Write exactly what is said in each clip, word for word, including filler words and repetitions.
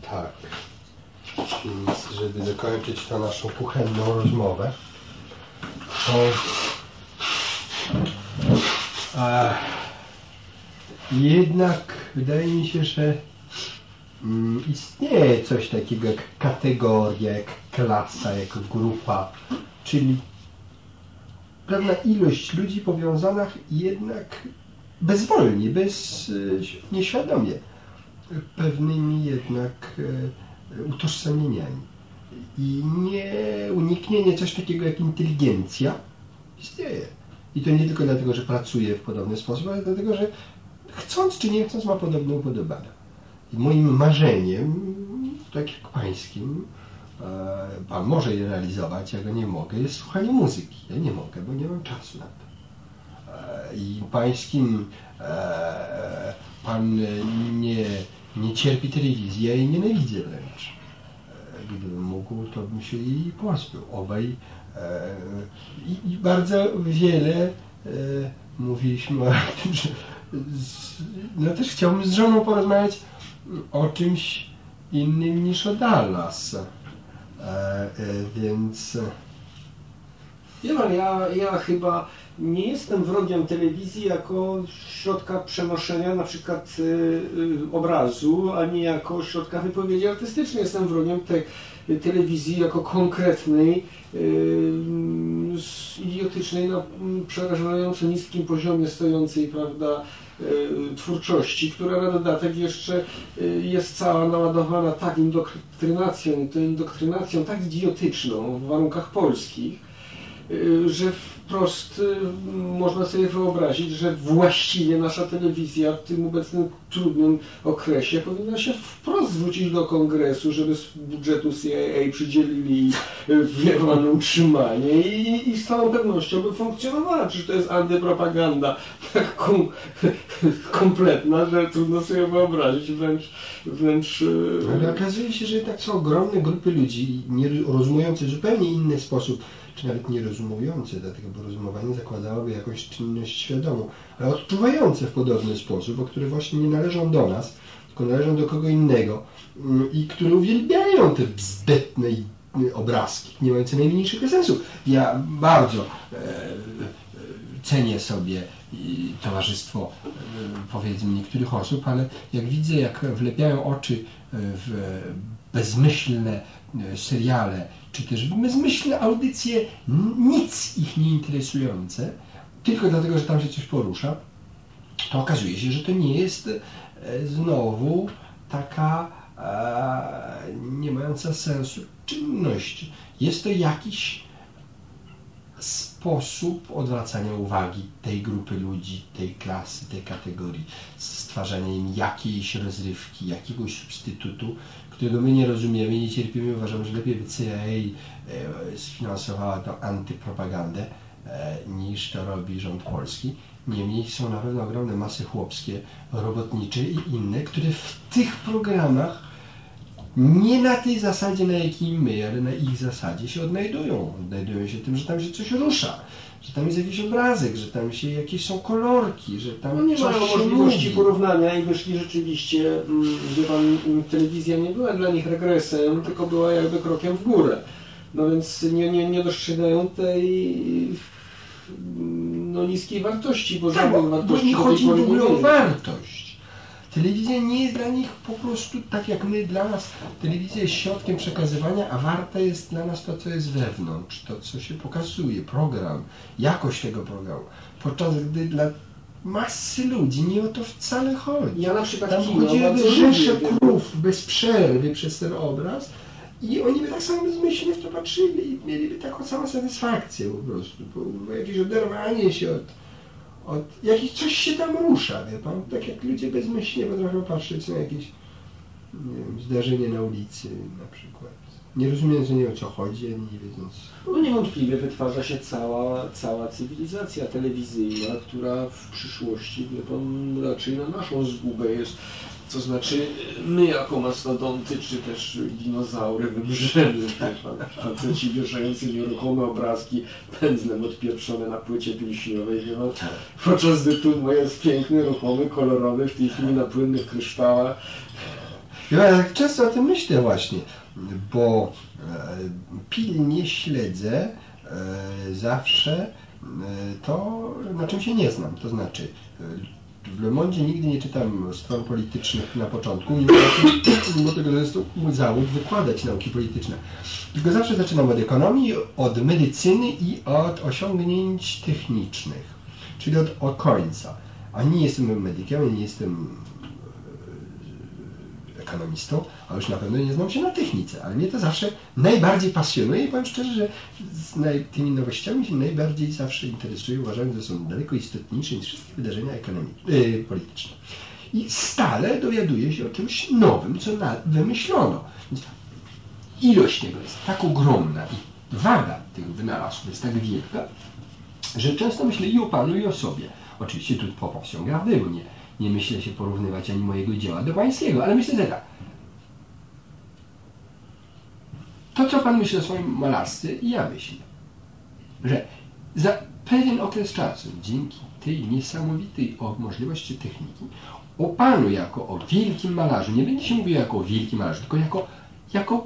Tak. Więc żeby dokończyć tę naszą kuchenną rozmowę, to a, jednak wydaje mi się, że mm, istnieje coś takiego jak kategoria, jak klasa, jak grupa, czyli pewna ilość ludzi powiązanych jednak bezwolnie, bez, nieświadomie pewnymi jednak utożsamieniami. I nie uniknienie coś takiego jak inteligencja istnieje. I to nie tylko dlatego, że pracuje w podobny sposób, ale dlatego, że chcąc czy nie chcąc ma podobne upodobania. I moim marzeniem, tak jak pańskim, pan może je realizować, ja go nie mogę, jest słuchanie muzyki. Ja nie mogę, bo nie mam czasu na to. I pańskim pan nie, nie cierpi telewizji, ja jej nienawidzę wręcz. Gdybym mógł, to bym się jej pozbył. Obaj i, i bardzo wiele mówiliśmy o tym, że no też chciałbym z żoną porozmawiać o czymś innym niż o Dallas. Więc Ja, ja, ja chyba nie jestem wrogiem telewizji jako środka przenoszenia na przykład y, y, obrazu, ani jako środka wypowiedzi artystycznej. Jestem wrogiem tej telewizji jako konkretnej, y, idiotycznej, na przerażająco niskim poziomie stojącej, prawda, y, twórczości, która na dodatek jeszcze y, jest cała naładowana tak indoktrynacją, to indoktrynacją tak idiotyczną w warunkach polskich, że wprost można sobie wyobrazić, że właściwie nasza telewizja w tym obecnym trudnym okresie powinna się wprost zwrócić do Kongresu, żeby z budżetu C I A przydzielili wielowane utrzymanie i, i z całą pewnością by funkcjonowała. Przecież to jest antypropaganda tak kom, kompletna, że trudno sobie wyobrazić, wręcz... wręcz ale okazuje się, że tak są ogromne grupy ludzi, nie rozumujące w zupełnie inny sposób, czy nawet nie rozumujące, dlatego bo rozumowanie zakładałoby jakąś czynność świadomą, ale odczuwające w podobny sposób, bo które właśnie nie należą do nas, tylko należą do kogo innego i które uwielbiają te bzdetne obrazki, nie mające najmniejszego sensu. Ja bardzo e, cenię sobie towarzystwo, e, powiedzmy, niektórych osób, ale jak widzę, jak wlepiają oczy w bezmyślne seriale, czy też bezmyślne audycje, nic ich nie interesujące, tylko dlatego, że tam się coś porusza, to okazuje się, że to nie jest znowu taka e, nie mająca sensu czynność. Jest to jakiś sposób odwracania uwagi tej grupy ludzi, tej klasy, tej kategorii, stwarzania im jakiejś rozrywki, jakiegoś substytutu, którego my nie rozumiemy i nie cierpimy. Uważam, że lepiej by C I A sfinansowała tą antypropagandę niż to robi rząd polski. Niemniej są na pewno ogromne masy chłopskie, robotnicze i inne, które w tych programach nie na tej zasadzie, na jakiej my, ale na ich zasadzie się odnajdują. Odnajdują się tym, że tam się coś rusza, że tam jest jakiś obrazek, że tam się jakieś są kolorki, że tam no nie coś mają się możliwości mówi. Porównania i wyszli rzeczywiście, że pan, telewizja nie była dla nich regresem, tylko była jakby krokiem w górę. No więc nie, nie, nie dostrzegają tej no, niskiej wartości, bo Tak, żadnych bo, wartości bo nie chodzi w ogóle o mieli. wartość. Telewizja nie jest dla nich po prostu tak jak my, dla nas telewizja jest środkiem przekazywania, a warta jest dla nas to, co jest wewnątrz, to, co się pokazuje, program, jakość tego programu. Podczas gdy dla masy ludzi nie o to wcale chodzi. Ja na przykład tam kino chodziły bardzo rzesze lubię, krów bez przerwy przez ten obraz i oni by tak samo bezmyślnie w to patrzyli i mieliby taką samą satysfakcję po prostu, bo, bo jakieś oderwanie się od Od jakieś coś się tam rusza, wie pan? Tak jak ludzie bezmyślnie potrafią patrzeć na jakieś, nie wiem, zdarzenie na ulicy na przykład. Nie rozumiejąc, że nie o co chodzi, ani nie wiedząc. No niewątpliwie wytwarza się cała, cała cywilizacja telewizyjna, która w przyszłości, wie pan, raczej na naszą zgubę jest. To znaczy, my jako mastodonty, czy też dinozaury wymrzemy, faceci wieszający nieruchome obrazki pędzlem odpieprzone na płycie pilśniowej, wie pan, podczas gdy tu jest piękny, ruchomy, kolorowy, w tej chwili na płynnych kryształach. Ja tak często o tym myślę właśnie, bo pilnie śledzę zawsze to, na czym się nie znam. To znaczy, w Le Monde nigdy nie czytam stron politycznych na początku, mimo, mimo tego, że jest to mój zawód wykładać nauki polityczne. Tylko zawsze zaczynam od ekonomii, od medycyny i od osiągnięć technicznych, czyli od, od końca. A nie jestem medykiem, nie jestem ekonomistą, a już na pewno nie znam się na technice, ale mnie to zawsze najbardziej pasjonuje i powiem szczerze, że z naj, tymi nowościami się najbardziej zawsze interesuję, uważam, że są daleko istotniejsze niż wszystkie wydarzenia ekonomiczne, yy, polityczne. I stale dowiaduję się o czymś nowym, co na, wymyślono. Więc ilość tego jest tak ogromna i waga tych wynalazków jest tak wielka, że często myślę i o Panu, i o sobie. Oczywiście tu proportion gardée, bo nie, nie myślę się porównywać ani mojego dzieła do Pańskiego, ale myślę, że tak. To, co Pan myśli o swoim malarstwie, i ja myślę, że za pewien okres czasu, dzięki tej niesamowitej możliwości techniki, o Panu jako o wielkim malarzu, nie będzie się mówiło jako o wielkim malarzu, tylko jako, jako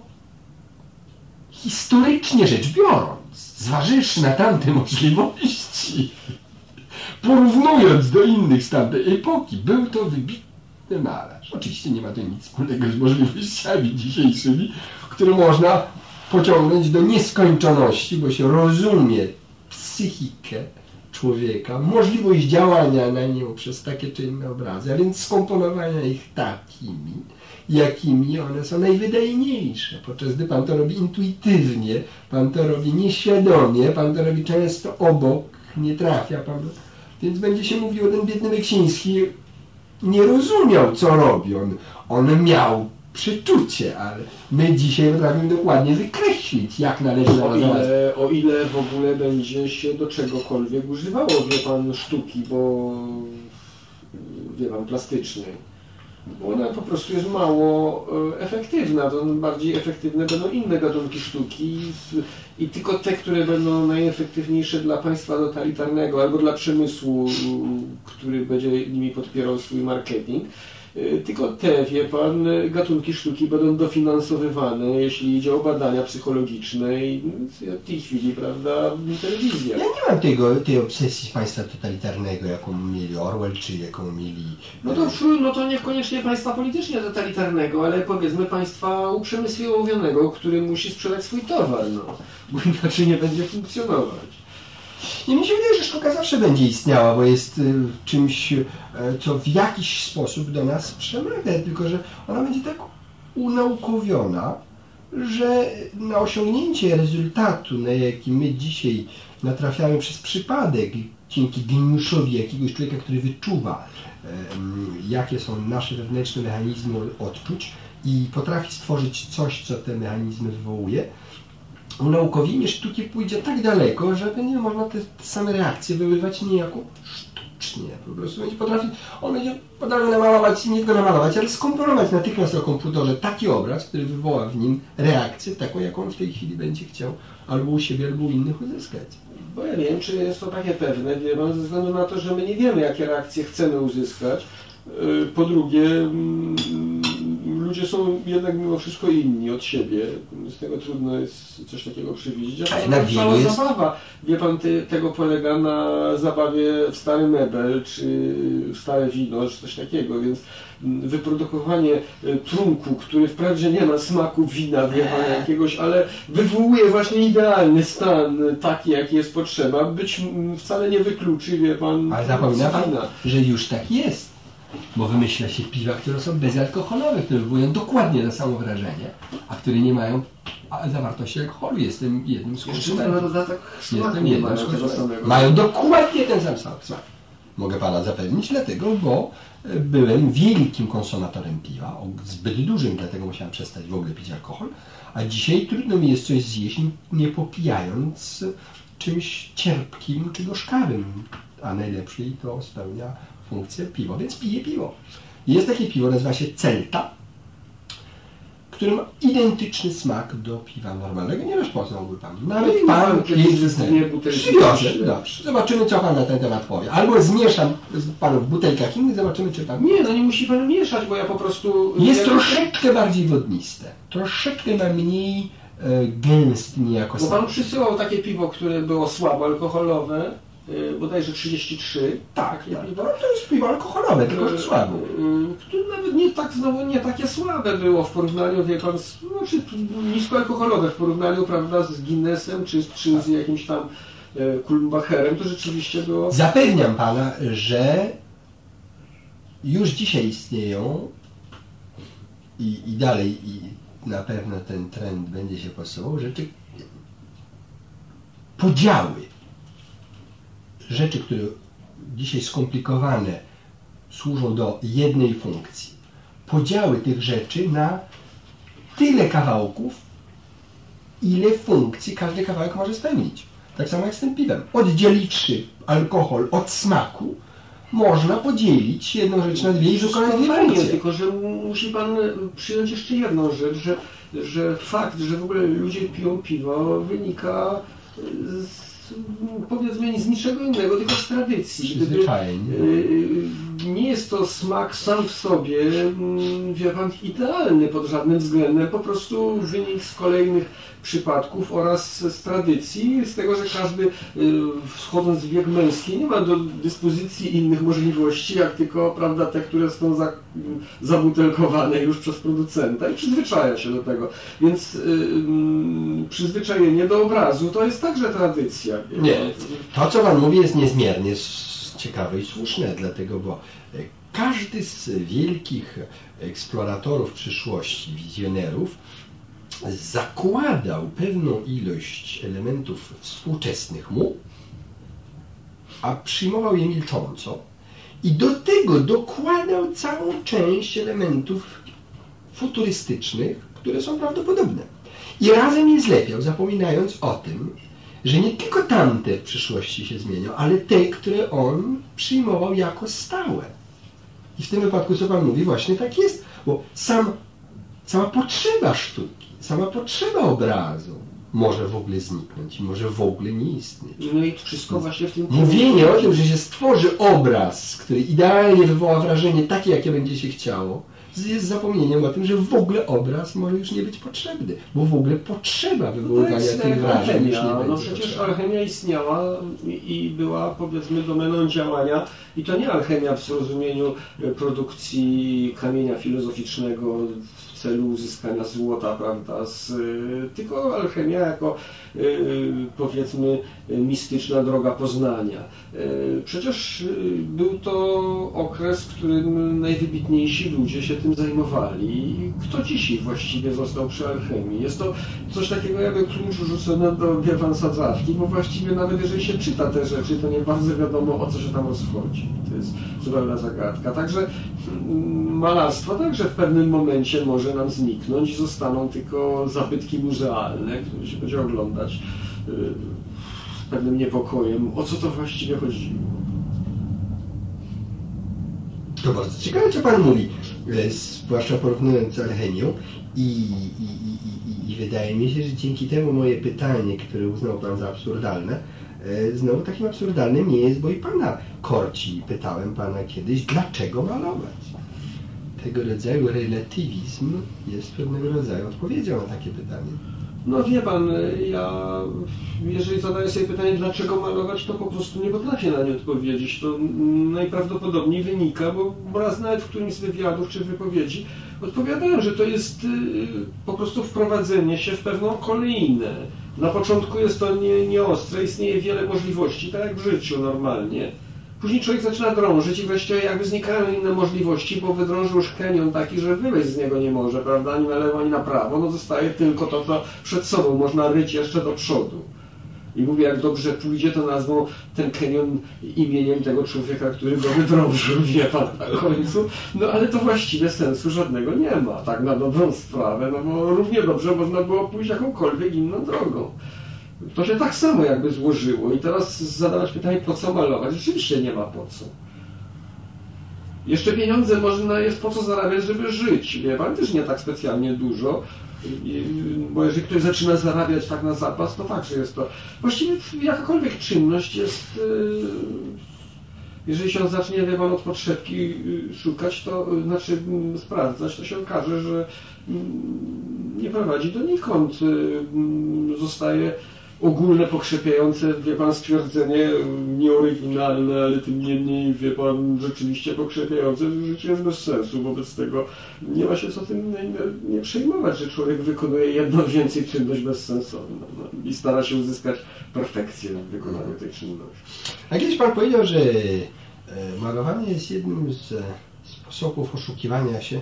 historycznie rzecz biorąc, zważywszy na tamte możliwości, porównując do innych z tamtej epoki, był to wybitny malarz. Oczywiście nie ma to nic wspólnego z możliwościami dzisiejszymi, które można pociągnąć do nieskończoności, bo się rozumie psychikę człowieka, możliwość działania na nią przez takie czy inne obrazy, a więc skomponowania ich takimi, jakimi one są najwydajniejsze, podczas gdy Pan to robi intuitywnie, Pan to robi nieświadomie, Pan to robi często obok, nie trafia Pan. Więc będzie się mówił, ten biedny Beksiński nie rozumiał, co robi. On, on miał przeczucie, ale my dzisiaj potrafimy dokładnie wykreślić, jak należy o ile, o ile w ogóle będzie się do czegokolwiek używało, wie Pan, sztuki, bo wie Pan, plastycznej. Bo ona po prostu jest mało efektywna, to bardziej efektywne będą inne gatunki sztuki i tylko te, które będą najefektywniejsze dla państwa totalitarnego albo dla przemysłu, który będzie nimi podpierał swój marketing. Tylko te, wie Pan, gatunki sztuki będą dofinansowywane, jeśli idzie o badania psychologiczne i w tej chwili, prawda, telewizja. Ja nie mam tego, tej obsesji państwa totalitarnego, jaką mieli Orwell, czy jaką mieli... No to, no to niekoniecznie państwa politycznie totalitarnego, ale powiedzmy państwa uprzemysłowionego, który musi sprzedać swój towar, no, bo inaczej nie będzie funkcjonować. I mi się wydaje, że sztuka zawsze będzie istniała, bo jest y, czymś, y, co w jakiś sposób do nas przemawia, tylko że ona będzie tak unaukowiona, że na osiągnięcie rezultatu, na jaki my dzisiaj natrafiamy przez przypadek, dzięki geniuszowi jakiegoś człowieka, który wyczuwa, y, jakie są nasze wewnętrzne mechanizmy odczuć i potrafi stworzyć coś, co te mechanizmy wywołuje, unaukowienie sztuki pójdzie tak daleko, że będzie można te, te same reakcje wywoływać niejako sztucznie. Po prostu będzie potrafić, on będzie potrafił namalować, nie tylko namalować, ale skomponować natychmiast na komputerze taki obraz, który wywoła w nim reakcję taką, jaką w tej chwili będzie chciał albo u siebie, albo u innych uzyskać. Bo ja wiem, czy jest to takie pewne, wie Pan, ze względu na to, że my nie wiemy, jakie reakcje chcemy uzyskać. Po drugie, ludzie są jednak mimo wszystko inni od siebie. Z tego trudno jest coś takiego przewidzieć. A to cała jest... zabawa. Wie Pan, ty, tego polega na zabawie w stary mebel, czy w stare wino, czy coś takiego, więc wyprodukowanie trunku, który wprawdzie nie ma smaku wina, wie Pan, jakiegoś, ale wywołuje właśnie idealny stan, taki jaki jest potrzeba, być wcale nie wykluczy, wie Pan, ale zapomina Pan, że już tak jest. Bo wymyśla się piwa, które są bezalkoholowe, które wywołują dokładnie to samo wrażenie, a które nie mają zawartości alkoholu. Jestem jednym z konsumentów. Jestem jednym z konsumentów. Mają dokładnie ten sam smak. Mogę Pana zapewnić, dlatego, bo byłem wielkim konsumatorem piwa, o zbyt dużym, dlatego musiałem przestać w ogóle pić alkohol, a dzisiaj trudno mi jest coś zjeść, nie popijając czymś cierpkim czy gorzkawym, a najlepszej to spełnia funkcję piwo, więc piję piwo. Jest takie piwo, nazywa się Celta, którym identyczny smak do piwa normalnego nie rozpoznałby Pan. Nawet No Pan pan kiedyś piękny zestawienie butelki. Przywiozę, dobrze. Zobaczymy, co Pan na ten temat powie. Albo zmieszam z Panu w butelkach innych, zobaczymy, czy Pan... Nie, no nie musi Pan mieszać, bo ja po prostu... Jest ja... troszeczkę bardziej wodniste. Troszeczkę ma mniej e, gęsty niejako Bo smak. Pan przysyłał takie piwo, które było słabo alkoholowe, yy, bodajże trzydzieści trzy. Tak, takie tak. piwo. No, to jest piwo alkoholowe, tylko że słabo. Yy, które nawet nie tak, znowu nie takie słabe było w porównaniu, wie Pan, z, znaczy niskoalkoholowe w porównaniu, prawda, z Guinnessem, czy, czy z jakimś tam yy, Kulmbacherem, to rzeczywiście było... Zapewniam Pana, że już dzisiaj istnieją i, i dalej i na pewno ten trend będzie się posuwał, rzeczy, podziały, rzeczy, które dzisiaj skomplikowane służą do jednej funkcji, podziały tych rzeczy na tyle kawałków, ile funkcji każdy kawałek może spełnić. Tak samo jak z tym piwem. Oddzieliwszy alkohol od smaku, można podzielić jedną rzecz na dwie i wykonać dwie fajnie, funkcje. tylko że musi Pan przyjąć jeszcze jedną rzecz, że, że fakt, że w ogóle ludzie piją piwo, wynika z, powiedzmy z niczego innego, tylko z tradycji. Przyzwyczajenie. Nie jest to smak sam w sobie, wie Pan, idealny pod żadnym względem, po prostu wynik z kolejnych przypadków oraz z tradycji, z tego, że każdy wchodząc w wiek męski nie ma do dyspozycji innych możliwości, jak tylko, prawda, te, które są za, zabutelkowane już przez producenta i przyzwyczaja się do tego. Więc yy, przyzwyczajenie do obrazu to jest także tradycja. Nie, to co Pan mówi jest niezmiernie ciekawe i słuszne, dlatego, bo każdy z wielkich eksploratorów przyszłości, wizjonerów zakładał pewną ilość elementów współczesnych mu, a przyjmował je milcząco i do tego dokładał całą część elementów futurystycznych, które są prawdopodobne. I razem je zlepiał, zapominając o tym, że nie tylko tamte w przyszłości się zmienią, ale te, które on przyjmował jako stałe. I w tym wypadku, co Pan mówi, właśnie tak jest, bo sam, sama potrzeba sztuki, sama potrzeba obrazu może w ogóle zniknąć i może w ogóle nie istnieć. No i wszystko właśnie w tym... Mówienie o tym, że się stworzy obraz, który idealnie wywoła wrażenie takie, jakie będzie się chciało, jest zapomnieniem o tym, że w ogóle obraz może już nie być potrzebny, bo w ogóle potrzeba wywoływania no tych wrażeń już nie będzie. No przecież potrzebna. alchemia istniała i była, powiedzmy, domeną działania i to nie alchemia w zrozumieniu produkcji kamienia filozoficznego w celu uzyskania złota, prawda, z, tylko alchemia jako, powiedzmy, mistyczna droga poznania. Przecież był to okres, w którym najwybitniejsi ludzie się tym zajmowali. Kto dzisiaj właściwie został przy alchemii? Jest to coś takiego jakby klucz rzucony do wiewan sadzawki, bo właściwie nawet jeżeli się czyta te rzeczy, to nie bardzo wiadomo, o co się tam rozchodzi. To jest zupełna zagadka. Także malarstwo także w pewnym momencie może nam zniknąć i zostaną tylko zabytki muzealne, które się będzie oglądać z pewnym niepokojem, o co to właściwie chodziło. To bardzo ciekawe, co Pan mówi, zwłaszcza porównując z alchemią i, i, i, i, i wydaje mi się, że dzięki temu moje pytanie, które uznał Pan za absurdalne, znowu takim absurdalnym nie jest, bo i Pana korci. Pytałem Pana kiedyś, dlaczego malować? Tego rodzaju relatywizm jest pewnego rodzaju odpowiedzią na takie pytanie. No wie Pan, ja jeżeli zadaję sobie pytanie, dlaczego malować, to po prostu nie potrafię na nie odpowiedzieć. To najprawdopodobniej wynika, bo raz nawet w którymś z wywiadów czy wypowiedzi odpowiadałem, że to jest po prostu wprowadzenie się w pewną kolejnę. Na początku jest to nie, nieostre, istnieje wiele możliwości, tak jak w życiu normalnie. Później człowiek zaczyna drążyć i wreszcie jakby znikają inne możliwości, bo wydrążył już kanion taki, że wyleźć z niego nie może, prawda, ani na lewo, ani na prawo. No zostaje tylko to, co przed sobą można ryć jeszcze do przodu. I mówię, jak dobrze pójdzie, to nazwą ten kanion imieniem tego człowieka, który go wydrążył, wie Pan, na końcu. No ale to właściwie sensu żadnego nie ma, tak na dobrą sprawę, no bo równie dobrze można było pójść jakąkolwiek inną drogą. To się tak samo jakby złożyło i teraz zadawać pytanie, po co malować? Rzeczywiście nie ma po co. Jeszcze pieniądze można jest po co zarabiać, żeby żyć. Wie pan, też nie tak specjalnie dużo. Bo jeżeli ktoś zaczyna zarabiać tak na zapas, to fakt, że jest to... Właściwie jakakolwiek czynność jest... Jeżeli się on zacznie, wie pan, od potrzebki szukać, to znaczy sprawdzać, to się okaże, że nie prowadzi donikąd. Zostaje ogólne, pokrzepiające, wie pan, stwierdzenie nieoryginalne, ale tym niemniej, wie pan, rzeczywiście pokrzepiające, że życie jest bez sensu. Wobec tego nie ma się co tym nie, nie przejmować, że człowiek wykonuje jedną więcej czynność bezsensowną, no, i stara się uzyskać perfekcję w wykonaniu tej czynności. A kiedyś pan powiedział, że malowanie jest jednym z sposobów oszukiwania się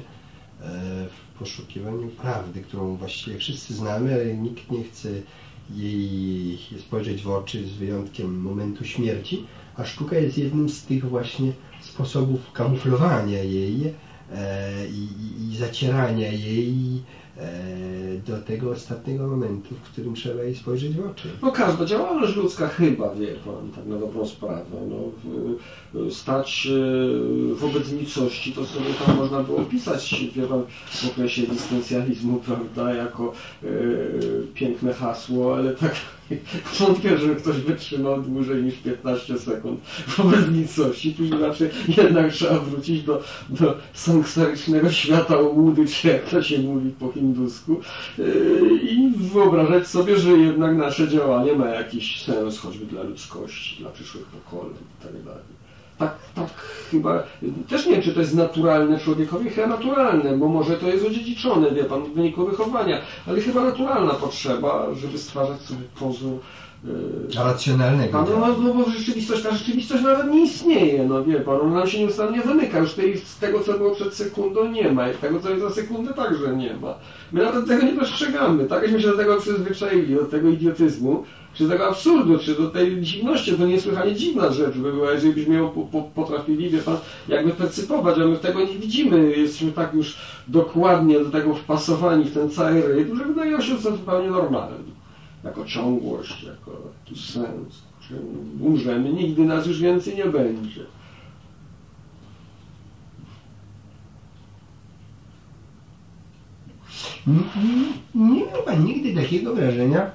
w poszukiwaniu prawdy, którą właściwie wszyscy znamy, ale nikt nie chce jej spojrzeć w oczy z wyjątkiem momentu śmierci, a sztuka jest jednym z tych właśnie sposobów kamuflowania jej e, i, i zacierania jej e, do tego ostatniego momentu, w którym trzeba jej spojrzeć w oczy. No każda działalność ludzka chyba, wie pan, tak na dobrą sprawę, no, w, stać wobec nicości, to sobie tam można było pisać, wie pan, w okresie egzystencjalizmu, prawda, jako e, piękne hasło, ale tak wątpię, że ktoś wytrzymał dłużej niż piętnaście sekund wobec nicości, tu inaczej jednak trzeba wrócić do, do sanktarycznego świata łudy, czy jak to się mówi po hindusku, yy, i wyobrażać sobie, że jednak nasze działanie ma jakiś sens, choćby dla ludzkości, dla przyszłych pokoleń i tak dalej. Tak, tak chyba, też nie wiem, czy to jest naturalne człowiekowi, chyba naturalne, bo może to jest odziedziczone, wie pan, w wyniku wychowania, ale chyba naturalna potrzeba, żeby stwarzać sobie pozór yy, racjonalnego. No, no, no bo rzeczywistość, ta rzeczywistość nawet nie istnieje, no wie pan, ona nam się nieustannie wymyka, już tej, z tego, co było przed sekundą, nie ma, i tego, co jest za sekundę, także nie ma. My nawet tego nie dostrzegamy, tak jakśmy się do tego przyzwyczaili, do tego idiotyzmu, czy do tego absurdu, czy do tej dziwności, to niesłychanie dziwna rzecz by była, jeżeli byśmy ją po, po, potrafili, wie pan, jakby percypować, a my tego nie widzimy, jesteśmy tak już dokładnie do tego wpasowani w ten cały rytm, że wydaje się to zupełnie normalne, jako ciągłość, jako jakiś sens, że umrzemy, nigdy nas już więcej nie będzie. Nie, nie miał pan nigdy takiego wrażenia,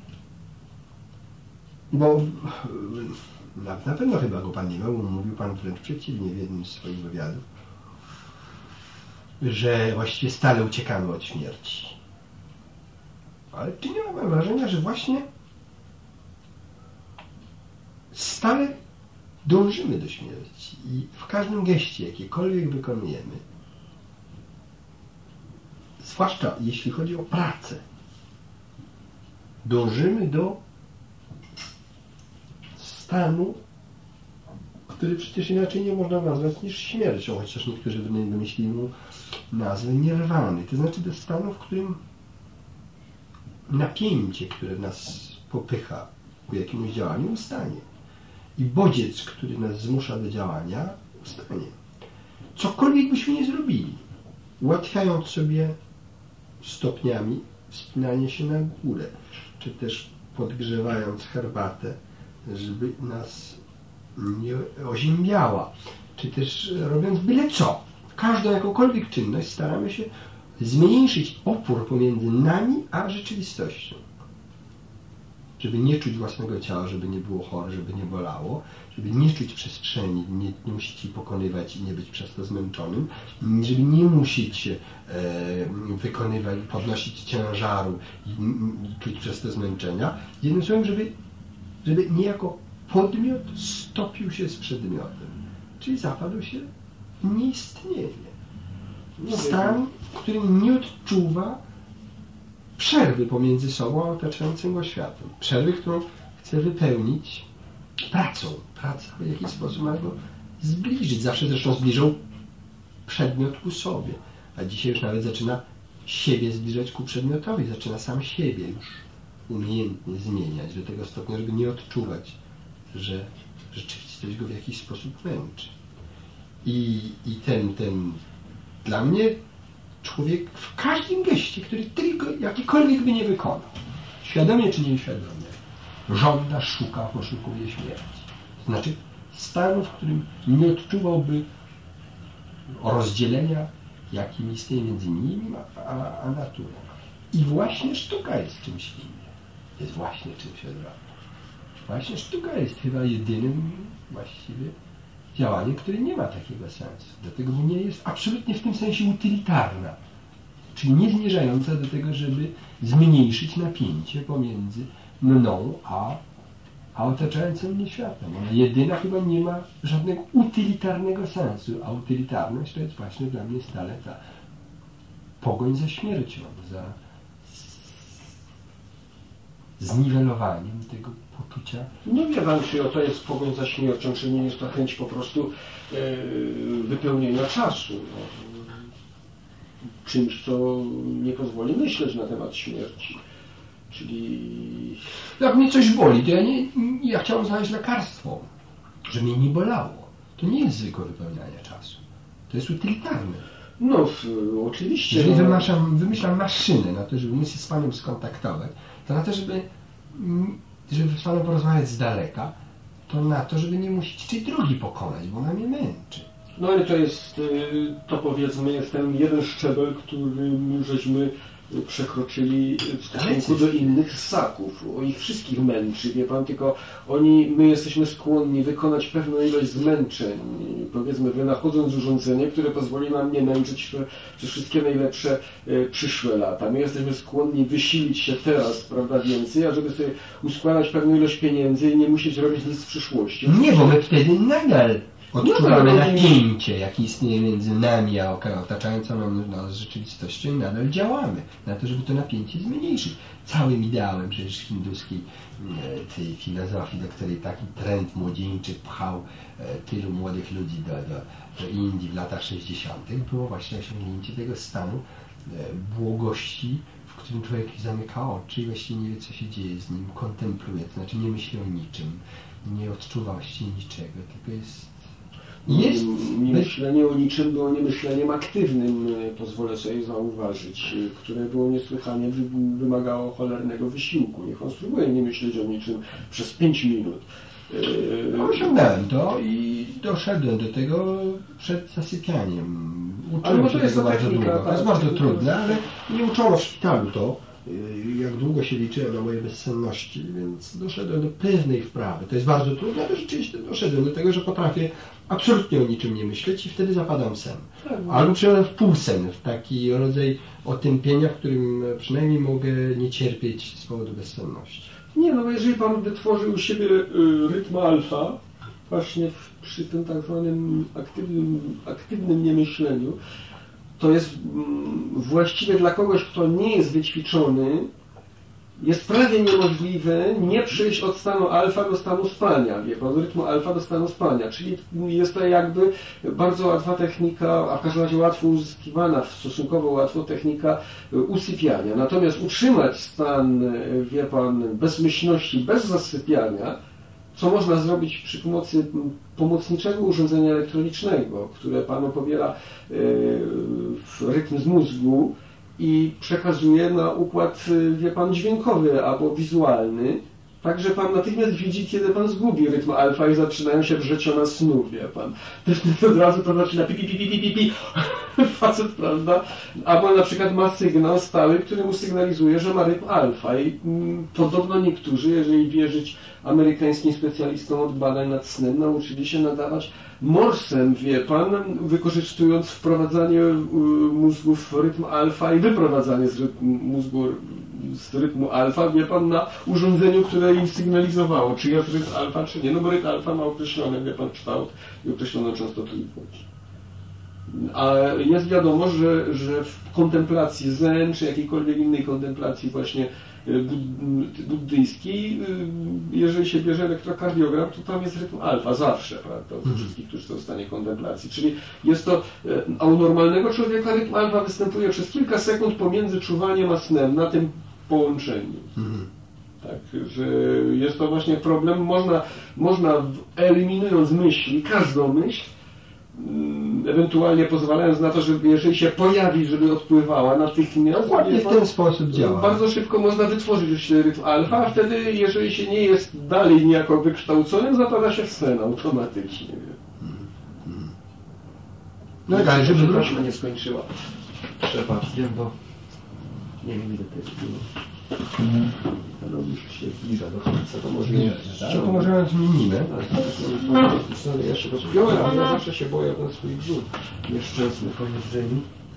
bo na, na pewno chyba go pan nie miał, mówił pan wręcz przeciwnie w jednym z swoich wywiadów, że właściwie stale uciekamy od śmierci. Ale czy nie ma pan wrażenia, że właśnie stale dążymy do śmierci i w każdym geście, jakiekolwiek wykonujemy, zwłaszcza jeśli chodzi o pracę, dążymy do stanu, który przecież inaczej nie można nazwać niż śmiercią, chociaż niektórzy wymyślili mu nazwę nirwany. To znaczy do stanu, w którym napięcie, które nas popycha ku jakiemuś działaniu, ustanie. I bodziec, który nas zmusza do działania, ustanie. Cokolwiek byśmy nie zrobili, ułatwiając sobie stopniami wspinanie się na górę, czy też podgrzewając herbatę, żeby nas nie oziębiała, czy też robiąc byle co. Każdą jakąkolwiek czynność staramy się zmniejszyć opór pomiędzy nami a rzeczywistością. Żeby nie czuć własnego ciała, żeby nie było chore, żeby nie bolało, żeby nie czuć przestrzeni, nie, nie musieć jej pokonywać i nie być przez to zmęczonym, żeby nie musieć e, wykonywać, podnosić ciężaru i, i czuć przez to zmęczenia. Jednym słowem, żeby, żeby niejako podmiot stopił się z przedmiotem, czyli zapadł się w nieistnienie. Stan, w którym nie odczuwa przerwy pomiędzy sobą a otaczającym go światem. Przerwy, którą chce wypełnić pracą. Praca w jakiś sposób ma go zbliżyć. Zawsze zresztą zbliżał przedmiot ku sobie. A dzisiaj już nawet zaczyna siebie zbliżać ku przedmiotowi. Zaczyna sam siebie już umiejętnie zmieniać do tego stopnia, żeby nie odczuwać, że rzeczywistość go w jakiś sposób męczy. I, i ten, ten dla mnie człowiek w każdym geście, który tylko jakikolwiek by nie wykonał, świadomie czy nieświadomie, żąda, szuka, poszukuje śmierci. To znaczy stanu, w którym nie odczuwałby rozdzielenia, jakim istnieje między nim a, a naturą. I właśnie sztuka jest czymś innym. Jest właśnie czymś odwrotnym. Właśnie sztuka jest chyba jedynym właściwie działaniem, które nie ma takiego sensu. Dlatego nie jest absolutnie w tym sensie utylitarna. Czyli nie zmierzająca do tego, żeby zmniejszyć napięcie pomiędzy mną a, a otaczającym mnie światem. Ona jedyna chyba nie ma żadnego utylitarnego sensu, a utylitarność to jest właśnie dla mnie stale ta pogoń za śmiercią, za zniwelowaniem tego poczucia. No wie pan, czy to jest pogoń za śmiercią, czy nie jest to chęć po prostu yy, wypełnienia czasu. No. Czymś, co nie pozwoli myśleć na temat śmierci. Czyli... Jak mnie coś boli, to ja, nie, ja chciałem znaleźć lekarstwo, że mnie nie bolało. To nie jest zwykłe wypełnianie czasu. To jest utylitarne. No, w, oczywiście. Jeżeli no. wymyślam, wymyślam maszynę na to, żeby móc się z Panem skontaktować, to na to, żeby, żeby z Panem porozmawiać z daleka, to na to, żeby nie musieć tej drogi pokonać, bo ona mnie męczy. No ale to jest, to powiedzmy, jest ten jeden szczebel, który żeśmy przekroczyli w stosunku do innych ssaków. O ich wszystkich męczy, wie pan, tylko oni, my jesteśmy skłonni wykonać pewną ilość zmęczeń, powiedzmy wynachodząc urządzenie, które pozwoli nam nie męczyć przez wszystkie najlepsze e, przyszłe lata. My jesteśmy skłonni wysilić się teraz, prawda, więcej, ażeby sobie uskładać pewną ilość pieniędzy i nie musieć robić nic w przyszłości. Nie, bo my wtedy nadal odczuwamy no, napięcie, jakie istnieje między nami a otaczającą nas rzeczywistością i nadal działamy na to, żeby to napięcie zmniejszyć. Całym ideałem przecież hinduskiej tej filozofii, do której taki trend młodzieńczy pchał tylu młodych ludzi do, do, do Indii w latach sześćdziesiątych, było właśnie osiągnięcie tego stanu błogości, w którym człowiek zamyka oczy i właściwie nie wie, co się dzieje z nim, kontempluje, to znaczy nie myśli o niczym, nie odczuwa właściwie niczego, tylko jest Jest nie myślenie o niczym było niemyśleniem aktywnym, pozwolę sobie zauważyć, które było niesłychanie, wymagało cholernego wysiłku. Niech on spróbuje nie myśleć o niczym przez pięć minut. No, osiągnąłem to i doszedłem do tego przed zasypianiem. Uczyłem się tego bardzo długo. To jest bardzo trudne, ale nie uczono w szpitalu to, jak długo się liczyłem na moje bezsenności, więc doszedłem do pewnej wprawy. To jest bardzo trudne, ale rzeczywiście doszedłem do tego, że potrafię absolutnie o niczym nie myśleć i wtedy zapadam w sen. Albo przyjąłem w półsen, w taki rodzaj otępienia, w którym przynajmniej mogę nie cierpieć z powodu bezsenności. Nie, no bo jeżeli Pan wytworzy u siebie rytm alfa, właśnie przy tym tak zwanym aktywnym, aktywnym niemyśleniu, to jest właściwie dla kogoś, kto nie jest wyćwiczony, jest prawie niemożliwe nie przejść od stanu alfa do stanu spania, wie pan, od rytmu alfa do stanu spania. Czyli jest to jakby bardzo łatwa technika, a w każdym razie łatwo uzyskiwana, stosunkowo łatwo technika usypiania. Natomiast utrzymać stan, wie pan, bezmyślności, bez zasypiania, co można zrobić przy pomocy pomocniczego urządzenia elektronicznego, które panu pobiera rytm z mózgu i przekazuje na układ, wie pan, dźwiękowy albo wizualny, tak, że pan natychmiast widzi, kiedy pan zgubi rytm alfa i zaczynają się wrzeciona snu, wie pan. Wtedy od razu to zaczyna pi, pi, pi, pi, pi, pi, pi. Facet, prawda? Albo na przykład ma sygnał stały, który mu sygnalizuje, że ma rytm alfa i mm, podobno niektórzy, jeżeli wierzyć amerykańskim specjalistom od badań nad snem, nauczyli się nadawać morsem, wie pan, wykorzystując wprowadzanie mózgu w rytm alfa i wyprowadzanie z rytmu, mózgu z rytmu alfa, wie pan, na urządzeniu, które im sygnalizowało, czy jest rytm alfa, czy nie. No bo rytm alfa ma określony, wie pan, kształt i określoną częstotliwość. A jest wiadomo, że, że w kontemplacji zen, czy jakiejkolwiek innej kontemplacji właśnie buddyjskiej, jeżeli się bierze elektrokardiogram, to tam jest rytm alfa zawsze, prawda, u wszystkich, którzy są w stanie kontemplacji. Czyli jest to, a u normalnego człowieka rytm alfa występuje przez kilka sekund pomiędzy czuwaniem a snem, na tym połączeniu. Mhm. Tak, że jest to właśnie problem, można, można eliminując myśli, każdą myśl, ewentualnie pozwalając na to, żeby jeżeli się pojawi, żeby odpływała natychmiast. Dokładnie w ten sposób działa. Bardzo szybko można wytworzyć już rytm alfa, a wtedy, jeżeli się nie jest dalej niejako wykształconym, zapada się w sen automatycznie. No tak, ale żeby taśma nie skończyła. Przepatrzcie, bo nie wiem ile to jest było. Mm. No już się zbliża do końca, to może nie. Co to może zmienimy? Ale ja się rozbiorę, ale ja zawsze się boję o ten swój brzuch nieszczęsny po jeżdżeniu.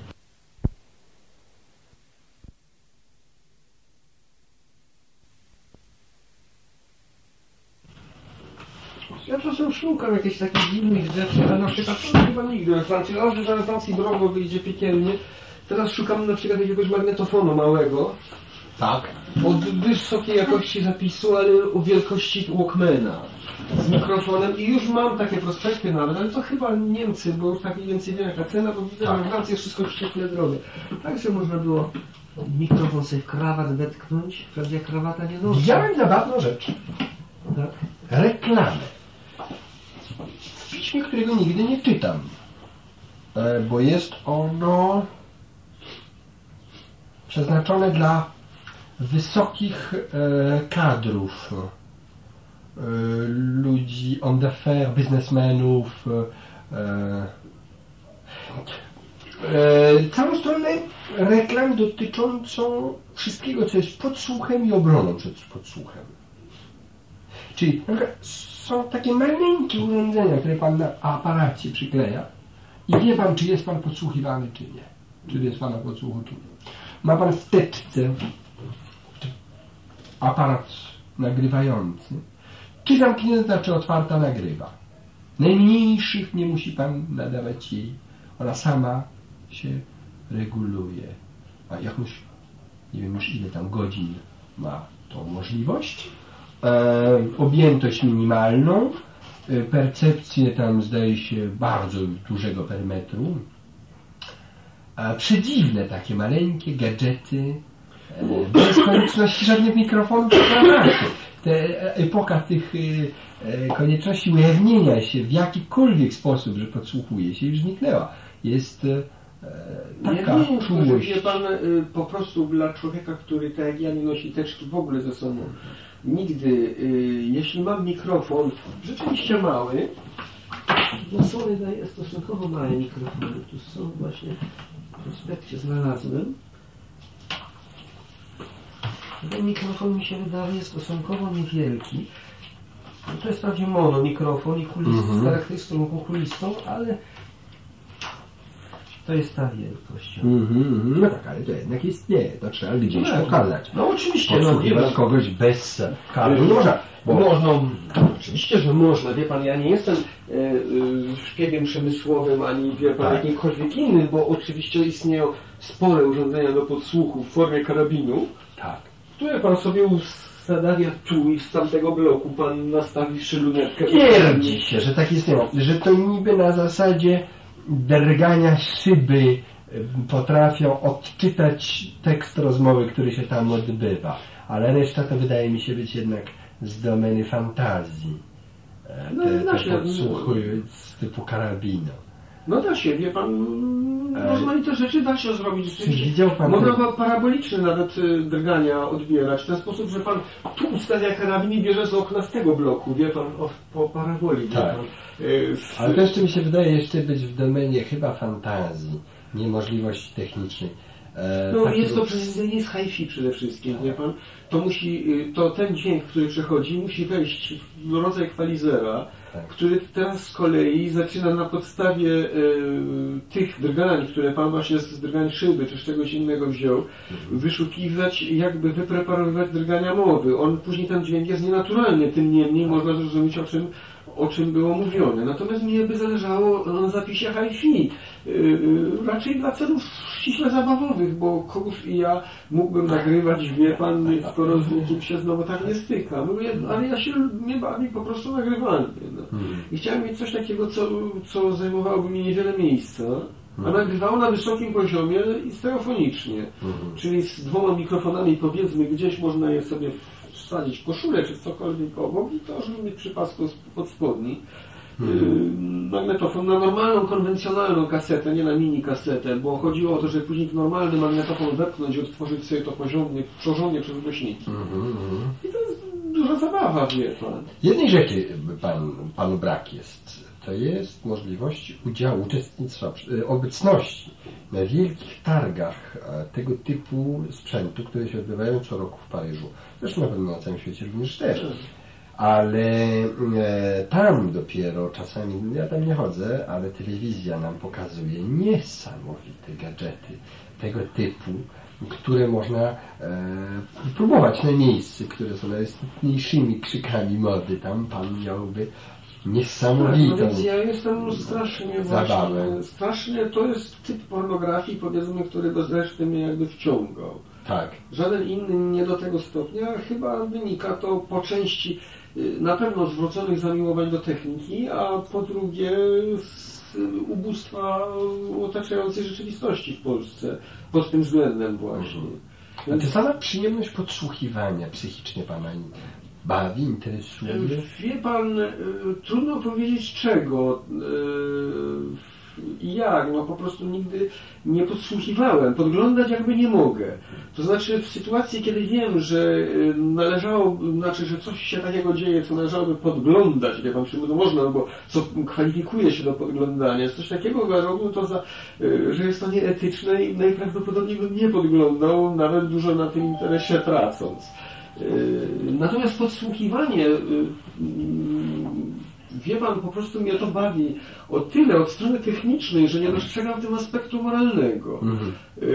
Ja czasem szukam jakichś takich dziwnych rzeczy, ale na przykład to chyba nigdy we Francji, ale że we Francji drogo wyjdzie piekielnie. Teraz szukam na przykład jakiegoś magnetofonu małego. Tak. O wysokiej jakości zapisu, ale o wielkości Walkmana. Z mikrofonem i już mam takie prospekty nawet, ale to chyba Niemcy, bo już tak mniej więcej wiem jaka cena, bo widzę, że we Francji jest wszystko wściekle drogie. Tak, że można było mikrofon sobie w krawat wetknąć, wprawdzie krawata nie nosi. Widziałem zabawną rzecz. Tak. Reklamę. W piśmie, którego nigdy nie czytam. Bo jest ono przeznaczone dla wysokich kadrów. Ludzi on d'affaires, biznesmenów. Całą stronę reklam dotyczącą wszystkiego, co jest podsłuchem i obroną przed podsłuchem. Czyli są takie maleńkie urządzenia, które pan na aparacie przykleja i wie pan, czy jest pan podsłuchiwany, czy nie. Czy jest pana podsłuchu, czy nie. Ma pan w teczce aparat nagrywający. Czy zamknięta, czy otwarta nagrywa. Najmniejszych nie musi pan nadawać jej. Ona sama się reguluje. A jakąś, nie wiem już ile tam godzin ma tą możliwość. E, objętość minimalną. E, percepcję tam zdaje się bardzo dużego perimetru. E, przedziwne takie maleńkie gadżety. E, bez konieczności żadnych mikrofonów czy kravaty. Te epoka tych e, konieczności ujawnienia się w jakikolwiek sposób, że podsłuchuje się, już zniknęła. Jest e, taka nie, nie, czułość. Wie pan, e, po prostu dla człowieka, który tak jak ja nie nosi teczki w ogóle ze sobą, nigdy, e, jeśli mam mikrofon rzeczywiście mały, to są wydaje stosunkowo małe mikrofony, tu są właśnie w prospekcie znalazłem. Ten mikrofon mi się wydaje stosunkowo niewielki. No to jest wprawdzie mono mikrofon i kulis mm-hmm. z charakterystyczną kulistą, ale to jest ta wielkość. Mm-hmm. No tak, ale to jednak jest nie, to trzeba gdzieś no, pokazać. No oczywiście, no nie ma kogoś bez kablu. Nie można, bo można, oczywiście, że można, wie pan, ja nie jestem e, e, szpiegiem przemysłowym, ani wie pan, tak. jakimkolwiek innym, bo oczywiście istnieją spore urządzenia do podsłuchu w formie karabinu. Tak. Które pan sobie ustawia tu i z tamtego bloku pan nastawi szylunetkę. Twierdzi się, że tak jest, nie, że to niby na zasadzie drgania szyby potrafią odczytać tekst rozmowy, który się tam odbywa, ale reszta to wydaje mi się być jednak z domeny fantazji. Te, no, te się, podsłuchy z typu karabinu. No da się, wie pan, rozmaite rzeczy da się zrobić. Widział pan można ten... paraboliczne nawet drgania odbierać, w ten sposób, że pan tu ustawia karabin i bierze z okna z tego bloku, wie pan, o, po paraboli. Tak. Pan. Ale to jeszcze mi się wydaje jeszcze być w domenie chyba fantazji, niemożliwości technicznej. E, no takiego... jest to przesycenie z hi-fi przede wszystkim, wie pan. To musi, to ten dźwięk, który przechodzi, musi wejść w rodzaj ekwalizera, tak. który teraz z kolei zaczyna na podstawie e, tych drgań, które pan właśnie z drgań szyby czy z czegoś innego wziął, mhm. wyszukiwać, jakby wypreparowywać drgania mowy. On później ten dźwięk jest nienaturalny, tym niemniej można zrozumieć, o czym o czym było mówione. Natomiast mnie by zależało na zapisie hi-fi. Yy, raczej dla celów ściśle zabawowych, bo kogoś i ja mógłbym nagrywać, wie pan, skoro z nikim się znowu tak nie stykam. Ale ja się, mnie bawi po prostu nagrywanie. No. I chciałem mieć coś takiego, co, co zajmowałoby mi niewiele miejsca, a nagrywało na wysokim poziomie i stereofonicznie. Czyli z dwoma mikrofonami, powiedzmy, gdzieś można je sobie wsadzić koszulę czy cokolwiek obok i to, żeby mieć przypasku pod spodni. Hmm. Magnetofon na normalną, konwencjonalną kasetę, nie na mini kasetę, bo chodziło o to, żeby później normalny magnetofon wepchnąć i odtworzyć sobie to poziomnie, przełożenie przez głośniki. Hmm. I to jest duża zabawa, wie pan. Jednej rzeczy pan, panu brak jest to jest możliwość udziału, uczestnictwa, obecności na wielkich targach tego typu sprzętu, które się odbywają co roku w Paryżu. Zresztą na pewno na całym świecie również też. Ale e, tam dopiero czasami, ja tam nie chodzę, ale telewizja nam pokazuje niesamowite gadżety tego typu, które można e, próbować na miejscu, które są najistotniejszymi krzykami mody. Tam pan miałby niesamowitą tak, no więc ja jestem strasznie zabawę. Właśnie, strasznie to jest typ pornografii, powiedzmy, który bez reszty mnie jakby wciągał. Tak. Żaden inny nie do tego stopnia. Chyba wynika to po części na pewno zwróconych zamiłowań do techniki, a po drugie z ubóstwa otaczającej rzeczywistości w Polsce pod tym względem właśnie. A to sama przyjemność podsłuchiwania psychicznie pana bawi, interesuje? Wie pan, trudno powiedzieć czego i jak, no po prostu nigdy nie podsłuchiwałem, podglądać jakby nie mogę. To znaczy w sytuacji, kiedy wiem, że należało, znaczy, że coś się takiego dzieje, co należałoby podglądać, wie pan, czy to można, bo co kwalifikuje się do podglądania, coś takiego uważałbym to za, że jest to nieetyczne i najprawdopodobniej bym nie podglądał, nawet dużo na tym interesie tracąc. Natomiast podsłuchiwanie, wie pan, po prostu mnie to bawi o tyle od strony technicznej, że nie dostrzegam w tym aspektu moralnego. Mhm.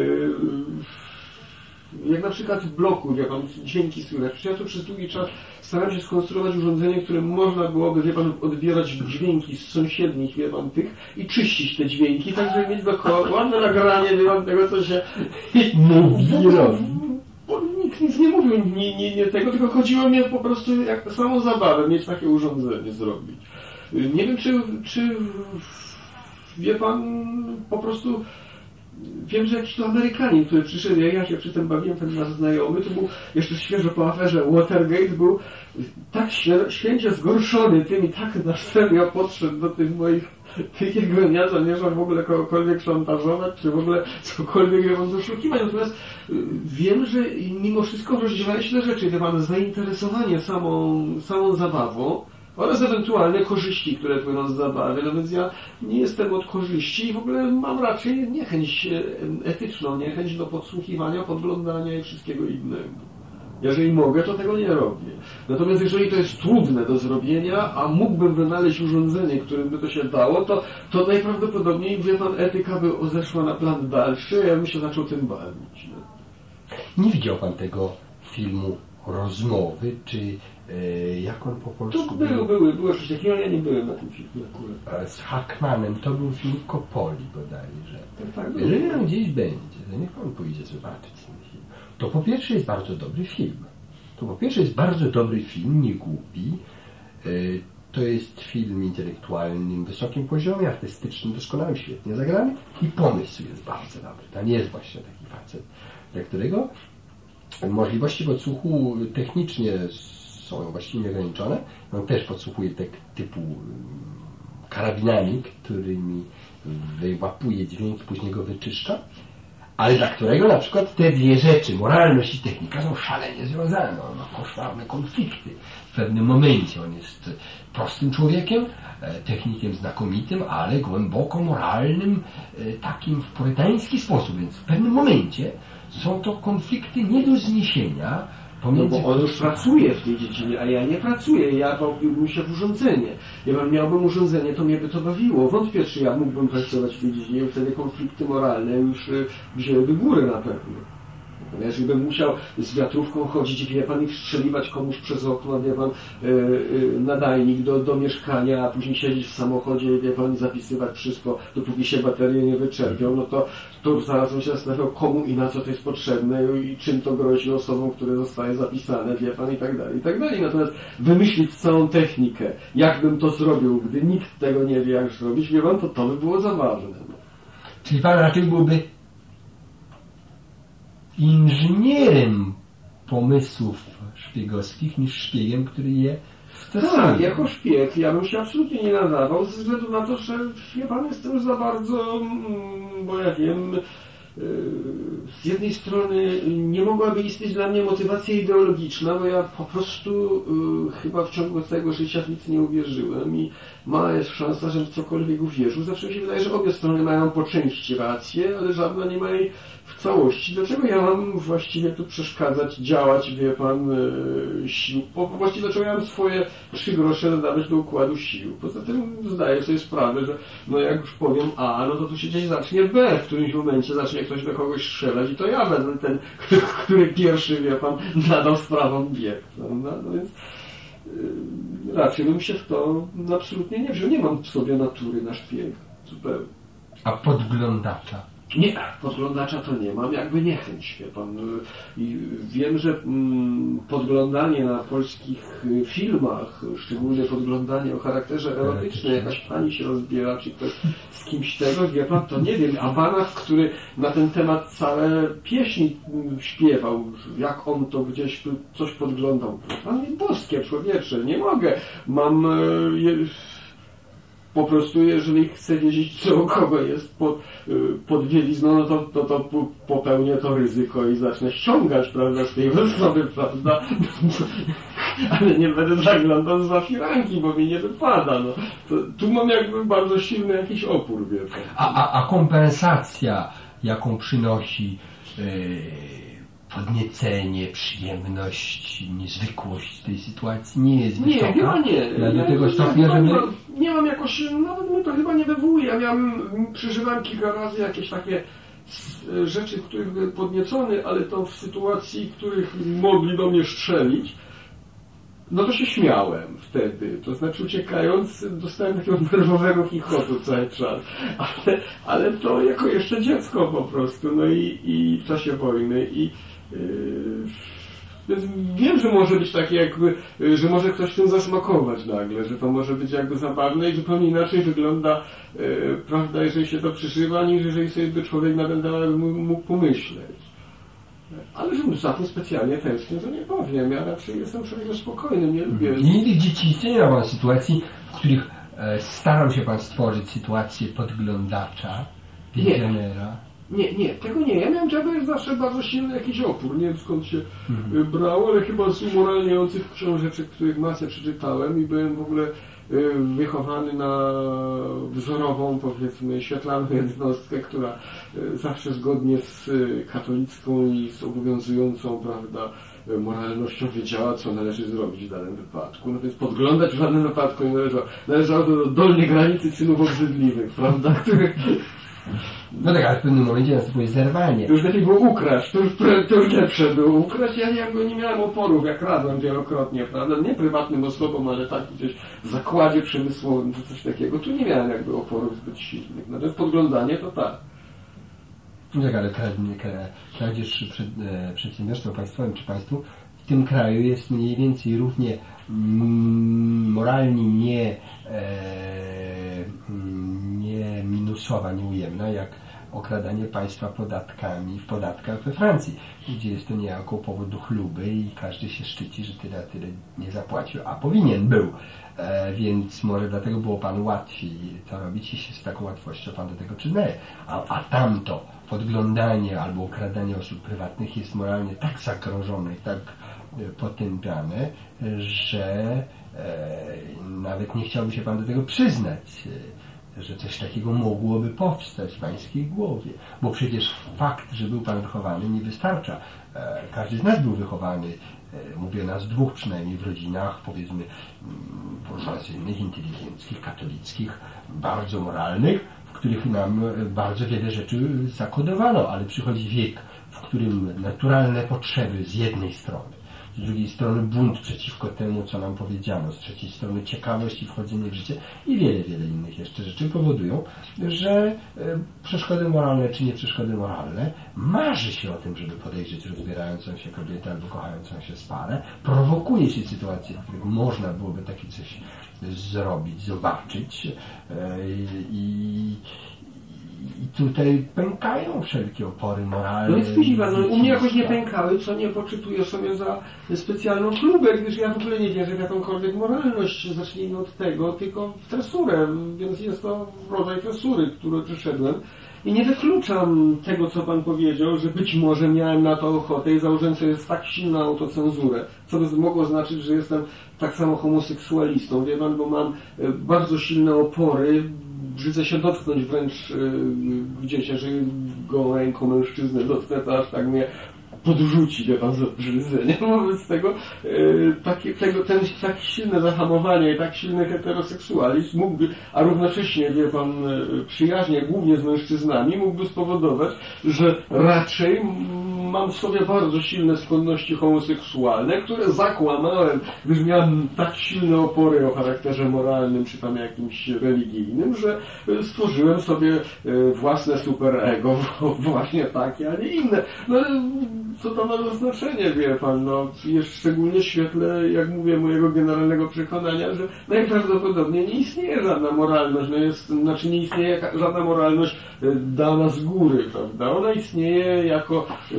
Jak na przykład w bloku, wie pan, dźwięki słychać. Ja tu przez długi czas starałem się skonstruować urządzenie, którym można byłoby, wie pan, odbierać dźwięki z sąsiednich, wie pan, tych i czyścić te dźwięki, tak żeby mieć dokładnie ładne nagranie, wie pan, tego, co się mówi, robi. Bo nikt nic nie mówił nie, nie, nie tego, tylko chodziło mi po prostu jak samą zabawę mieć takie urządzenie zrobić. Nie wiem, czy, czy wie pan, po prostu wiem, że jakiś to Amerykanin, który przyszedł, ja się przy tym bawiłem, ten nasz znajomy, to był jeszcze świeżo po aferze Watergate, był tak święcie zgorszony tym i tak na serio podszedł do tych moich tych jego nie zamierzam w ogóle kogokolwiek szantażować, czy w ogóle cokolwiek je mam doszukiwać. Natomiast wiem, że mimo wszystko rozdzielają się te rzeczy. Wie pan, zainteresowanie samą, samą zabawą oraz ewentualne korzyści, które płyną z zabawy. No więc ja nie jestem od korzyści i w ogóle mam raczej niechęć etyczną, niechęć do podsłuchiwania, podglądania i wszystkiego innego. Jeżeli mogę, to tego nie robię. Natomiast jeżeli to jest trudne do zrobienia, a mógłbym wynaleźć urządzenie, którym by to się dało, to, to najprawdopodobniej, wie pan, etyka by zeszła na plan dalszy, a ja bym się zaczął tym bawić. No. Nie widział pan tego filmu Rozmowy, czy e, jak on po polsku to był? Były, były coś takiego, ale ja nie byłem na tym filmie akurat. Z Hackmanem, to był film Coppoli bodajże. Tak, tak, jeżeli on gdzieś będzie, to niech pan pójdzie zobaczyć ten film. To po pierwsze jest bardzo dobry film. To po pierwsze jest bardzo dobry film, nie głupi. To jest film intelektualnym, wysokim poziomie, artystycznym, doskonałym, świetnie zagrany i pomysł jest bardzo dobry. To nie jest właśnie taki facet, dla którego możliwości podsłuchu technicznie są właściwie nieograniczone. On też podsłuchuje tak typu karabinami, którymi wyłapuje dźwięk, później go wyczyszcza. Ale dla którego na przykład te dwie rzeczy, moralność i technika, są szalenie związane. On ma koszmarne konflikty. W pewnym momencie on jest prostym człowiekiem, technikiem znakomitym, ale głęboko moralnym, takim w purytański sposób. Więc w pewnym momencie są to konflikty nie do zniesienia. Pomiędzy... No bo on już pracuje w tej dziedzinie, a ja nie pracuję. Ja bawiłbym się w urządzenie. Ja miałbym urządzenie, to mnie by to bawiło. Wątpię, czy ja mógłbym pracować w tej dziedzinie. Wtedy konflikty moralne już wzięłyby górę na pewno. Jeżeli bym musiał z wiatrówką chodzić, wie pan, i strzeliwać komuś przez okno, wie pan, yy, yy, nadajnik do, do mieszkania, a później siedzieć w samochodzie, wie pan, i zapisywać wszystko, dopóki się baterie nie wyczerpią, no to, to zaraz bym się zastanawiał, komu i na co to jest potrzebne i czym to grozi osobom, które zostaje zapisane, wie pan, i tak dalej, i tak dalej. Natomiast wymyślić całą technikę, jak bym to zrobił, gdy nikt tego nie wie, jak zrobić, wie pan, to to by było zabawne. Czyli pan raczej byłby inżynierem pomysłów szpiegowskich niż szpiegiem, który je stosuje. Tak, jako szpieg ja bym się absolutnie nie nadawał, ze względu na to, że wie pan, jestem za bardzo, bo ja wiem, z jednej strony nie mogłaby istnieć dla mnie motywacja ideologiczna, bo ja po prostu chyba w ciągu całego życia w nic nie uwierzyłem i mała jest szansa, że w cokolwiek uwierzył. Zawsze mi się wydaje, że obie strony mają po części rację, ale żadna nie ma jej w całości. Dlaczego ja mam właściwie tu przeszkadzać, działać, wie pan, sił? Właściwie dlaczego ja mam swoje trzy grosze dodawać do układu sił? Poza tym zdaję sobie sprawę, że no jak już powiem A, no to tu się gdzieś zacznie B, w którymś momencie zacznie ktoś do kogoś strzelać i to ja będę ten, który pierwszy, wie pan, nadał sprawą bieg. No, no więc yy, raczej bym się w to absolutnie nie wziął. Nie mam w sobie natury na szpieg. Zupełnie. A podglądacza? Nie, podglądacza to nie mam, jakby niechęć, wie pan. I wiem, że mm, podglądanie na polskich filmach, szczególnie podglądanie o charakterze erotycznym, jakaś pani się rozbiera, czy ktoś z kimś tego, wie pan, to nie wiem. A Banach, który na ten temat całe pieśni śpiewał, jak on to gdzieś tu coś podglądał. Pan mi boskie człowiecze, nie mogę. Mam... Je, po prostu, jeżeli chcę wiedzieć, co u kogo jest pod, pod bielizną, no to, to, to popełnię to ryzyko i zacznę ściągać, prawda, z tej osoby, prawda, ale nie będę zaglądał za firanki, bo mi nie wypada, no. To, tu mam jakby bardzo silny jakiś opór, wie pan. A, a, a kompensacja, jaką przynosi yy, podniecenie, przyjemność, niezwykłość tej sytuacji nie jest nie, wysoka? Chyba nie, Do ja, tego ja, stopnia, ja, żeby... nie, mam, nie mam jakoś, nawet mnie to chyba nie wywołuje. Ja miałem, przeżywałem kilka razy jakieś takie rzeczy, w których byłem podniecony, ale to w sytuacji, w których mogli do mnie strzelić, no to się śmiałem wtedy. To znaczy uciekając dostałem takiego nerwowego chichotu cały czas. Ale, ale to jako jeszcze dziecko po prostu. No i, i w czasie wojny. I, yy, więc wiem, że może być takie jakby, że może ktoś tym zasmakować nagle, że to może być jakby zabawne i zupełnie inaczej wygląda, yy, prawda, jeżeli się to przeżywa, niż jeżeli sobie by człowiek na ten temat mógł pomyśleć. Ale żebym za tym specjalnie tęsknię, to nie powiem. Ja raczej jestem człowiekiem spokojnym, nie lubię... Nigdy w dzieciństwie nie ma pan sytuacji, w których e, starał się pan stworzyć sytuację podglądacza, wizjonera? Nie, nie, tego nie. Ja miałem czegoś zawsze bardzo silny jakiś opór. Nie wiem skąd się mhm. brało, ale chyba z umoralniających książeczek, których masę przeczytałem i byłem w ogóle wychowany na wzorową, powiedzmy, świetlaną jednostkę, która zawsze zgodnie z katolicką i z obowiązującą, prawda, moralnością wiedziała, co należy zrobić w danym wypadku. No więc podglądać w żadnym wypadku nie należało. Należało to do dolnej granicy czynów obrzydliwych, prawda, których... No tak, ale w pewnym momencie następuje zerwanie. To już lepiej było ukraść, to już, to już lepsze było ukraść. Ja jakby nie miałem oporów, jak radłem wielokrotnie, prawda? Nie prywatnym osobom, ale tak gdzieś w zakładzie przemysłowym czy coś takiego. Tu nie miałem jakby oporów zbyt silnych. Natomiast podglądanie to tak. No tak, ale kradzież przed e, przedsiębiorstwem państwowym czy państwu w tym kraju jest mniej więcej równie mm, moralnie nie, e, nie minusowa, nieujemna, jak okradanie państwa podatkami w podatkach we Francji, gdzie jest to niejako powód chluby i każdy się szczyci, że tyle, tyle nie zapłacił, a powinien był. E, więc może dlatego było panu łatwiej to robić i się z taką łatwością pan do tego przyznaje. A, a tamto podglądanie albo okradanie osób prywatnych jest moralnie tak zagrożone i tak potępiane, że e, nawet nie chciałby się pan do tego przyznać, e, że coś takiego mogłoby powstać w pańskiej głowie. Bo przecież fakt, że był pan wychowany, nie wystarcza. E, każdy z nas był wychowany, e, mówię nas dwóch przynajmniej w rodzinach, powiedzmy burżuazyjnych, inteligenckich, katolickich, bardzo moralnych, w których nam bardzo wiele rzeczy zakodowano, ale przychodzi wiek, w którym naturalne potrzeby z jednej strony, z drugiej strony bunt przeciwko temu, co nam powiedziano, z trzeciej strony ciekawość i wchodzenie w życie i wiele, wiele innych jeszcze rzeczy powodują, że przeszkody moralne czy nie przeszkody moralne marzy się o tym, żeby podejrzeć rozbierającą się kobietę albo kochającą się parę, prowokuje się sytuacje, w których można byłoby takie coś zrobić, zobaczyć i I tutaj pękają wszelkie opory moralne. No jest no, u mnie jakoś nie pękały, co nie poczytuję sobie za specjalną klubę, gdyż ja w ogóle nie wierzę w jakąkolwiek moralność. Zacznijmy od tego, tylko w tresurę, więc jest to rodzaj tresury, który przeszedłem. I nie wykluczam tego, co pan powiedział, że być może miałem na to ochotę i założyłem sobie tak silną autocenzurę, co by mogło znaczyć, że jestem tak samo homoseksualistą, wie pan, bo mam bardzo silne opory, brzydzę się dotknąć wręcz gdzieś, jeżeli go ręką mężczyznę dotknę, to aż tak mnie podrzuci, wie pan, z obrzydzenia. Wobec tego, e, takie, tego ten, tak silne zahamowanie i tak silny heteroseksualizm mógłby, a równocześnie, wie pan, przyjaźnie głównie z mężczyznami, mógłby spowodować, że raczej mam w sobie bardzo silne skłonności homoseksualne, które zakłamałem, gdyż miałem tak silne opory o charakterze moralnym czy tam jakimś religijnym, że stworzyłem sobie własne superego, właśnie takie, a nie inne. No ale co to ma za znaczenie, wie pan, no jest szczególnie w świetle, jak mówię, mojego generalnego przekonania, że najprawdopodobniej nie istnieje żadna moralność, no jest, znaczy nie istnieje żadna moralność dana z góry, prawda? Ona istnieje jako y,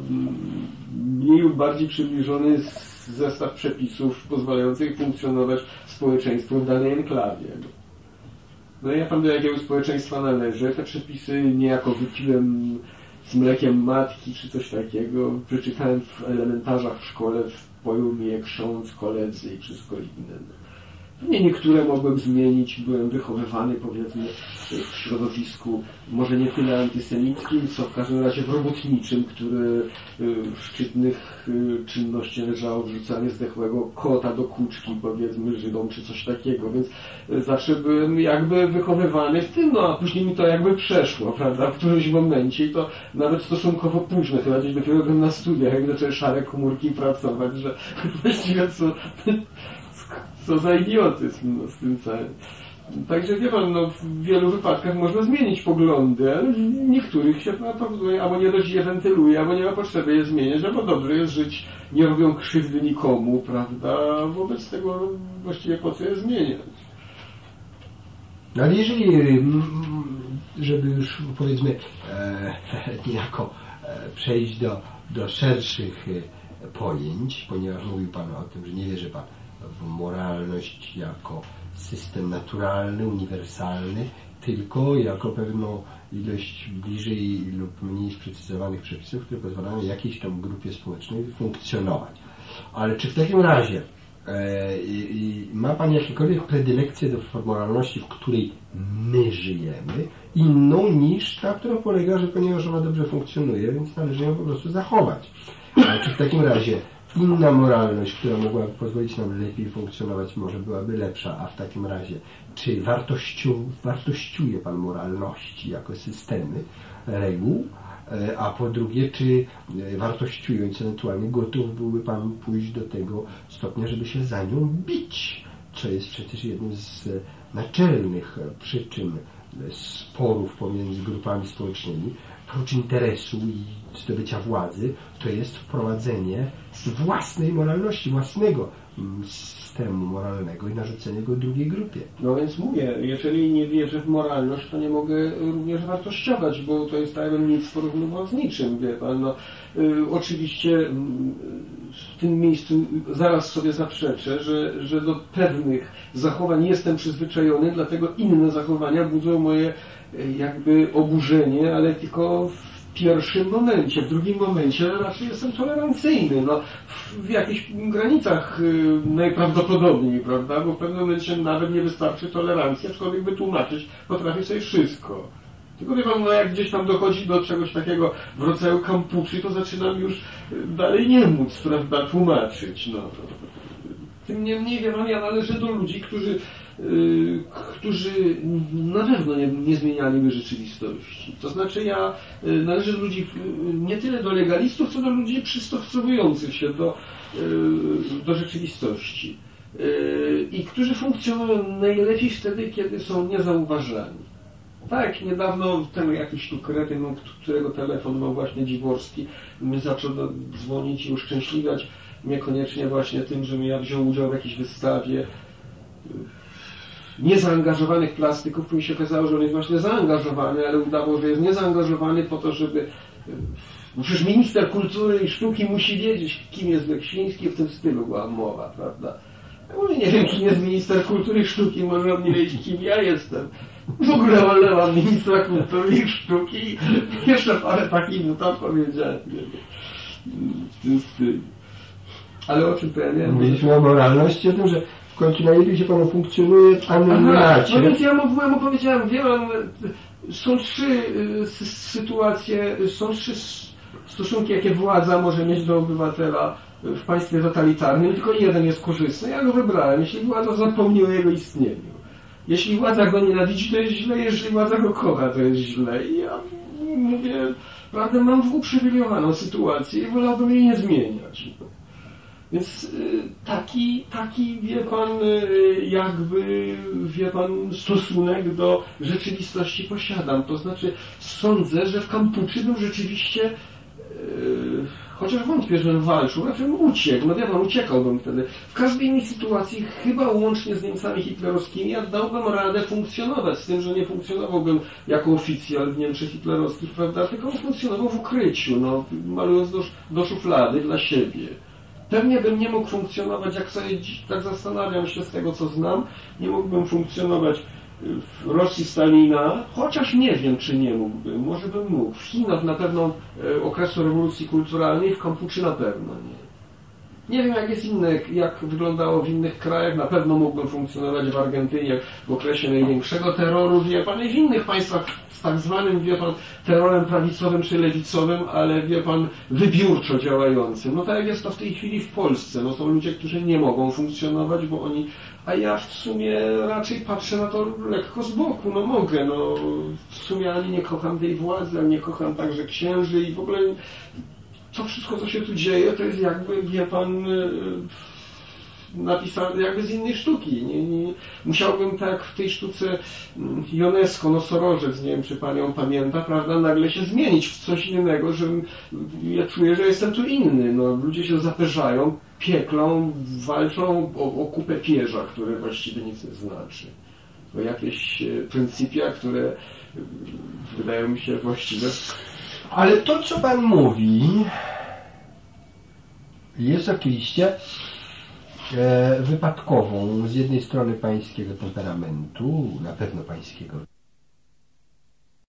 mniej lub bardziej przybliżony zestaw przepisów pozwalających funkcjonować społeczeństwu w danej enklawie. No i ja pan do jakiego społeczeństwa należy, te przepisy niejako wypiłem z mlekiem matki czy coś takiego, przeczytałem w elementarzach w szkole, wpoił mi je ksiądz, koledzy i wszystko inne. Nie, niektóre mogłem zmienić, byłem wychowywany, powiedzmy, w środowisku może nie tyle antysemickim, co w każdym razie w robotniczym, które w szczytnych czynności leżało wrzucanie zdechłego kota do kuczki, powiedzmy, Żydom, czy coś takiego, więc zawsze byłem jakby wychowywany w tym, no a później mi to jakby przeszło, prawda, w którymś momencie i to nawet stosunkowo późno, chyba gdzieś dopiero byłem na studiach, jak zacząłem szare komórki pracować, że właściwie co... Co za idiotyzm no, z tym całym. Także wie pan, no, w wielu wypadkach można zmienić poglądy, ale w niektórych się no, to albo nie dość je wentyluje, albo nie ma potrzeby je zmieniać, albo dobrze jest żyć, nie robią krzywdy nikomu, prawda? Wobec tego właściwie po co je zmieniać? No ale jeżeli, żeby już powiedzmy e, niejako e, przejść do, do szerszych pojęć, ponieważ mówił pan o tym, że nie wierzy pan w moralność jako system naturalny, uniwersalny, tylko jako pewną ilość bliżej lub mniej sprecyzowanych przepisów, które pozwalają jakiejś tam grupie społecznej funkcjonować. Ale czy w takim razie e, i, ma pan jakiekolwiek predylekcje do moralności, w której my żyjemy, inną niż ta, która polega, że ponieważ ona dobrze funkcjonuje, więc należy ją po prostu zachować. Ale czy w takim razie inna moralność, która mogłaby pozwolić nam lepiej funkcjonować, może byłaby lepsza, a w takim razie czy wartościu, wartościuje pan moralności jako systemy reguł, a po drugie, czy wartościując ewentualnie gotów byłby pan pójść do tego stopnia, żeby się za nią bić, co jest przecież jednym z naczelnych przyczyn sporów pomiędzy grupami społecznymi, prócz interesu i zdobycia władzy, to jest wprowadzenie własnej moralności, własnego systemu moralnego i narzucenie go drugiej grupie. No więc mówię, jeżeli nie wierzę w moralność, to nie mogę również wartościować, bo to jest tak, jakbym nic porównywał z niczym, wie pan. No, y, oczywiście y, w tym miejscu zaraz sobie zaprzeczę, że, że do pewnych zachowań jestem przyzwyczajony, dlatego inne zachowania budzą moje y, jakby oburzenie, ale tylko w pierwszym momencie, w drugim momencie raczej jestem tolerancyjny, no, w, w jakichś granicach y, najprawdopodobniej, prawda, bo w pewnym momencie nawet nie wystarczy tolerancja, aczkolwiek wytłumaczyć potrafię sobie wszystko. Tylko wie pan, no jak gdzieś tam dochodzi do czegoś takiego w rodzaju kampuczy, to zaczynam już dalej nie móc, prawda, tłumaczyć, no. Tym niemniej, wie pan, ja należę do ludzi, którzy Yy, którzy na pewno nie, nie zmienialiby rzeczywistości. To znaczy ja yy, należę do ludzi yy, nie tyle do legalistów, co do ludzi przystosowujących się do, yy, do rzeczywistości. Yy, I którzy funkcjonują najlepiej wtedy, kiedy są niezauważani. Tak, niedawno ten jakiś tu kretyn, którego telefon ma właśnie Dziworski, mi zaczął dzwonić i uszczęśliwiać mnie koniecznie właśnie tym, że ja wziął udział w jakiejś wystawie niezaangażowanych plastyków, mi się okazało, że on jest właśnie zaangażowany, ale udało, że jest niezaangażowany po to, żeby... Bo przecież minister kultury i sztuki musi wiedzieć, kim jest Beksiński, w tym stylu była mowa, prawda? Ja mówię, nie wiem, kim jest minister kultury i sztuki, może on nie wiedzieć, kim ja jestem. W ogóle olewam ministra kultury i sztuki i jeszcze parę takich no tam powiedziałem. W tym stylu. Ale o czym to ja nie wiem? Mówiliśmy o moralności, o tym, że w końcu najlepiej się panu funkcjonuje w anonimacie. No więc ja mówiłem, opowiedziałem, wiem, są trzy y, sytuacje, są trzy stosunki, jakie władza może mieć do obywatela w państwie totalitarnym, tylko jeden jest korzystny. Ja go wybrałem, jeśli władza zapomni o jego istnieniu. Jeśli władza go nienawidzi, to jest źle, jeśli władza go kocha, to jest źle. I ja mówię, prawdę, mam uprzywilejowaną sytuację i wolałbym jej nie zmieniać. Więc taki, taki, wie pan, jakby, wie pan, stosunek do rzeczywistości posiadam. To znaczy, sądzę, że w Kampuczy bym rzeczywiście, yy, chociaż wątpię, że walczył, raczej bym uciekł. No wie pan, uciekałbym wtedy. W każdej innej sytuacji, chyba łącznie z Niemcami hitlerowskimi, ja dałbym radę funkcjonować, z tym, że nie funkcjonowałbym jako oficjal w Niemczech hitlerowskich, prawda, tylko funkcjonował w ukryciu, no, malując do, do szuflady dla siebie. Pewnie bym nie mógł funkcjonować, jak sobie tak zastanawiam się z tego, co znam, nie mógłbym funkcjonować w Rosji Stalina, chociaż nie wiem, czy nie mógłbym, może bym mógł. W Chinach na pewno e, okresu rewolucji kulturalnej, w Kampuczy na pewno nie. Nie wiem, jak jest inne, jak wyglądało w innych krajach, na pewno mógłbym funkcjonować w Argentynie w okresie największego terroru, wie pan, i w innych państwach z tak zwanym, wie pan, terrorem prawicowym czy lewicowym, ale wie pan, wybiórczo działającym. No tak jak jest to w tej chwili w Polsce, no są ludzie, którzy nie mogą funkcjonować, bo oni, a ja w sumie raczej patrzę na to lekko z boku, no mogę, no w sumie ani nie kocham tej władzy, ani nie kocham także księży i w ogóle to wszystko, co się tu dzieje, to jest jakby, wie pan, napisane jakby z innej sztuki. Nie, nie, musiałbym tak w tej sztuce Ionesco, Nosorożec, nie wiem, czy pan ją pamięta, prawda, nagle się zmienić w coś innego, że ja czuję, że jestem tu inny. No, ludzie się zaperzają, pieklą, walczą o, o kupę pierza, które właściwie nic nie znaczy. O jakieś pryncypia, które wydają mi się właściwe. Ale to, co pan mówi, jest oczywiście e, wypadkową z jednej strony pańskiego temperamentu, na pewno pańskiego